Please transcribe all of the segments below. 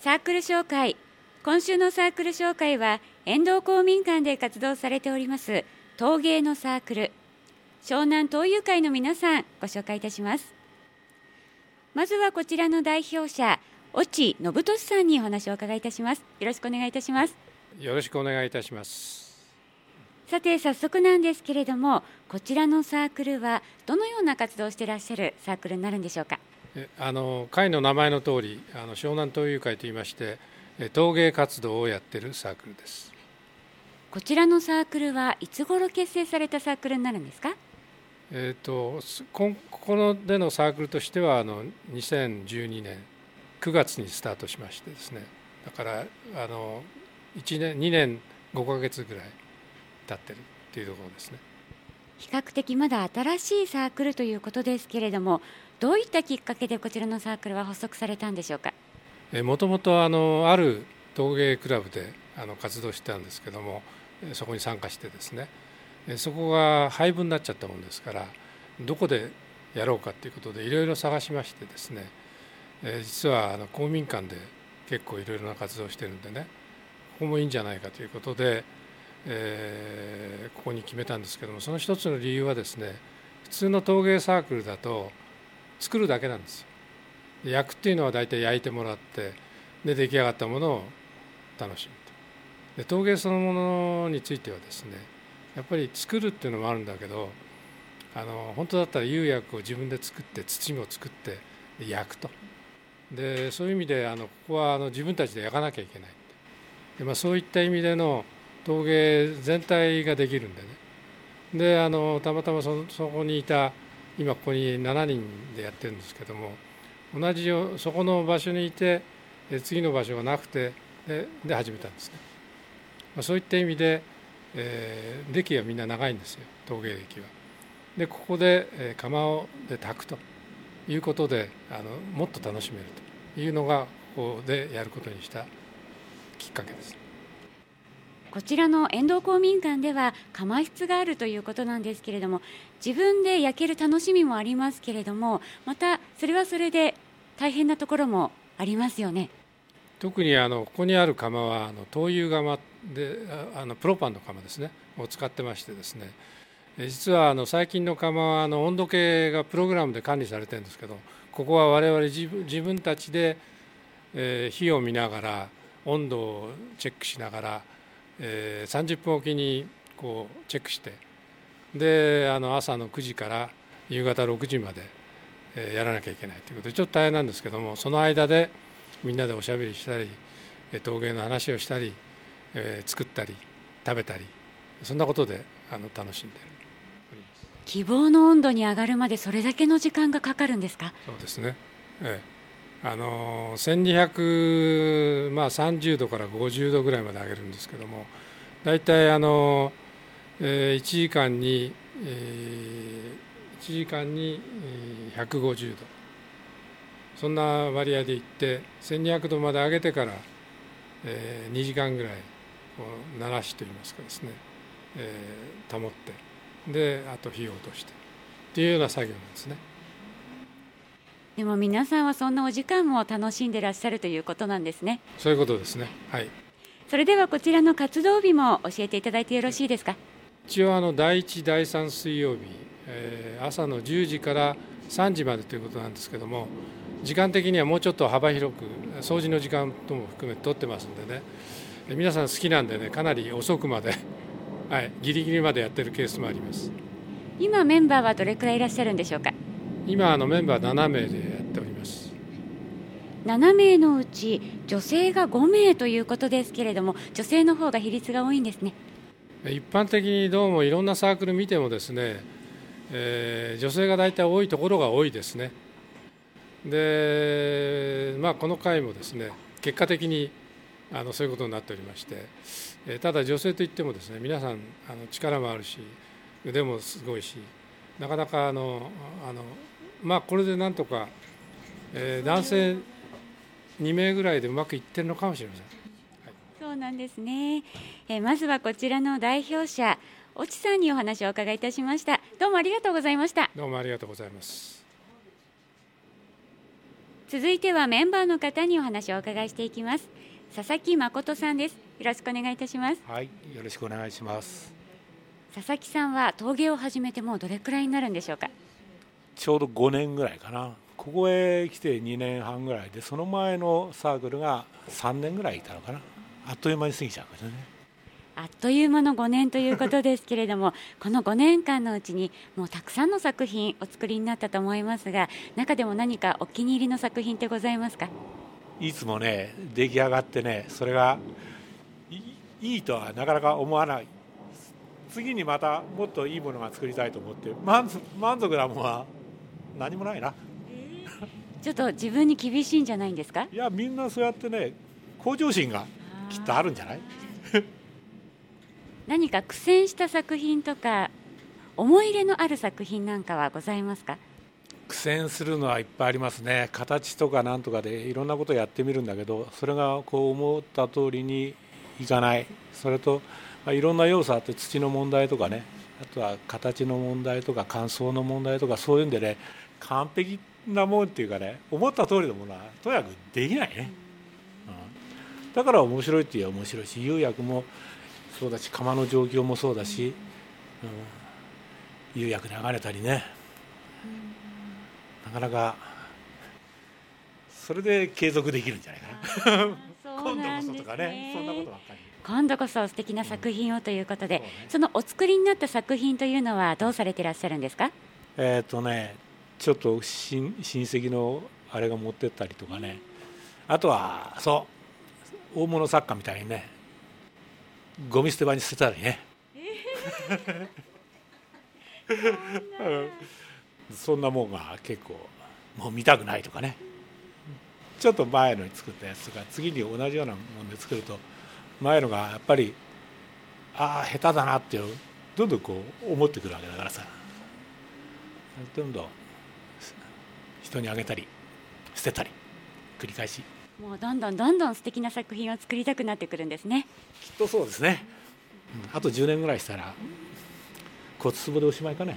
サークル紹介。今週のサークル紹介は遠藤公民館で活動されております陶芸のサークル湘南陶友会の皆さん、ご紹介いたします。まずはこちらの代表者、越智信俊さんにお話をお伺いいたします。よろしくお願いいたします。 よろしくお願いいたします。 さて早速なんですけれども、こちらのサークルはどのような活動をしていらっしゃるサークルになるんでしょうか。 会の名前の通り湘南陶友会といいまして陶芸活動をやっているサークルです。 こちらのサークルはいつ頃結成されたサークルになるんですか。 ここでのサークルとしては2012年9月にスタートしましてですね、だから1年2年5ヶ月ぐらい経ってるっていうところですね。 比較的まだ新しいサークルということですけれども、どういったきっかけでこちらのサークルは発足されたんでしょうか。 もともとある陶芸クラブで活動してたんですけども、そこに参加してですね、そこが廃部になっちゃったもんですから、どこでやろうかということでいろいろ探しましてですね、実は公民館で結構いろいろな活動をしてるんでね、ここもいいんじゃないかということで、ここに決めたんですけども、その一つの理由はですね、普通の陶芸サークルだと作るだけなんですよ。焼くっていうのは大体焼いてもらって、で出来上がったものを楽しむと。で陶芸そのものについてはですね、やっぱり作るっていうのもあるんだけど、本当だったら釉薬を自分で作って土も作って焼くと。でそういう意味でここは自分たちで焼かなきゃいけない。で、そういった意味での陶芸全体ができるんでね。でたまたまそこにいた、今ここに7人でやってるんですけども、同じそこの場所にいて次の場所がなくてで始めたんですね。そういった意味で、歴はみんな長いんですよ、陶芸歴は。でここで窯で炊くということでもっと楽しめるというのがここでやることにしたきっかけです。 こちらの遠藤公民館では窯室があるということなんですけれども、自分で焼ける楽しみもありますけれども、またそれはそれで大変なところもありますよね。 特にここにある窯は灯油窯でプロパンの窯ですねを使ってましてですね、実は最近の窯は温度計がプログラムで管理されてるんですけど、ここは我々自分たちで火を見ながら温度をチェックしながら30分おきにこうチェックして、で朝の9時から夕方6時までやらなきゃいけないということで、ちょっと大変なんですけども、その間でみんなでおしゃべりしたり陶芸の話をしたり作ったり食べたり、そんなことで楽しんでいる。 希望の温度に上がるまでそれだけの時間がかかるんですか。 そうですね、1230度から50度ぐらいまで上げるんですけども、だいたい1時間に150度、そんな割合でいって1200度まで上げてから2時間ぐらい慣らしといいますかですね、保って、であと火を落としてっていうような作業なんですね。 でも皆さんはそんなお時間も楽しんでいらっしゃるということなんですね。 そういうことですね。はい。 それではこちらの活動日も教えていただいてよろしいですか。 一応第1第3水曜日、朝の10時から3時までということなんですけども、時間的にはもうちょっと幅広く掃除の時間とも含めて取ってますんでね、皆さん好きなんでね、かなり遅くまではい、ギリギリまでやってるケースもあります。 今メンバーはどれくらいいらっしゃるんでしょうか。 今メンバー7名でやっております。 7名のうち女性が5名ということですけれども、女性の方が比率が多いんですね。 一般的にどうもいろんなサークル見てもですね、女性が大体多いところが多いですね。でこの回もですね、結果的にそういうことになっておりまして、ただ女性といってもですね、皆さん力もあるし腕もすごいし、なかなかこれでなんとか、男性2名ぐらいでうまくいってるのかもしれません。はい、 そうなんですね。まずはこちらの代表者、越智さんにお話をお伺いいたしました。どうもありがとうございました。 どうもありがとうございます。 続いてはメンバーの方にお話をお伺いしていきます。佐々木誠さんです。よろしくお願いいたします。 はい、よろしくお願いします。 佐々木さんは陶芸を始めてもうどれくらいになるんでしょうか？ ちょうど5年ぐらいかな。ここへ来て2年半ぐらいで、その前のサークルが3年ぐらいいたのかな。あっという間に過ぎちゃうんですよね。 あっという間の5年ということですけれどもこの5年間のうちにもうたくさんの作品お作りになったと思いますが、中でも何かお気に入りの作品ってございますか？ いつもね、出来上がってね、それがいいとはなかなか思わない。次にまたもっといいものが作りたいと思って、満足なものは何もないな。 ちょっと自分に厳しいんじゃないんですか？ いや、みんなそうやってね、向上心がきっとあるんじゃない？ 何か苦戦した作品とか思い入れのある作品なんかはございますか？ 苦戦するのはいっぱいありますね。形とかなんとかでいろんなことをやってみるんだけど、それがこう思った通りにいかない。それと、いろんな要素あって、土の問題とかね、あとは形の問題とか乾燥の問題とか、そういうんでね、完璧なもんっていうかね、思った通りのものはとにかくできないね、だから面白いって言えば面白いし、釉薬もそうだし、窯の状況もそうだし、釉薬流れたりね、なかなかそれで継続できるんじゃないかな。今度こそとかね、そんなことばっかり。 今度こそ素敵な作品をということで、そのお作りになった作品というのはどうされていらっしゃるんですか？ ちょっと親戚のあれが持ってったりとかね、あとは大物作家みたいにね、ゴミ捨て場に捨てたりね、そんなもんが結構もう見たくないとかね、ちょっと前のに作ったやつとか次に同じようなもので作ると、前のがやっぱり下手だなってどんどんこう思ってくるわけだからさ、どんどん人にあげたり捨てたり繰り返し、 もうどんどん素敵な作品を作りたくなってくるんですね。 きっとそうですね。あと10年ぐらいしたら骨壺でおしまいかね。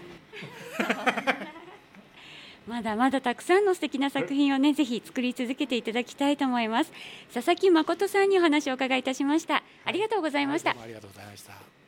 まだまだたくさんの素敵な作品をね、ぜひ作り続けていただきたいと思います。佐々木誠さんにお話をお伺いいたしました。ありがとうございました。 ありがとうございました。